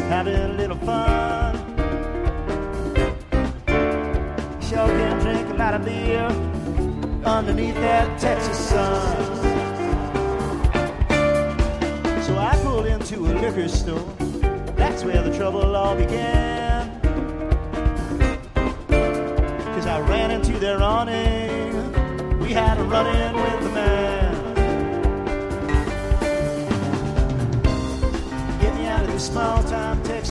having a little fun. Sure can drink a lot of beer underneath that Texas sun. So I pulled into a liquor store. That's where the trouble all began. 'Cause I ran into their awning. We had a run-in with the man. Get me out of this small town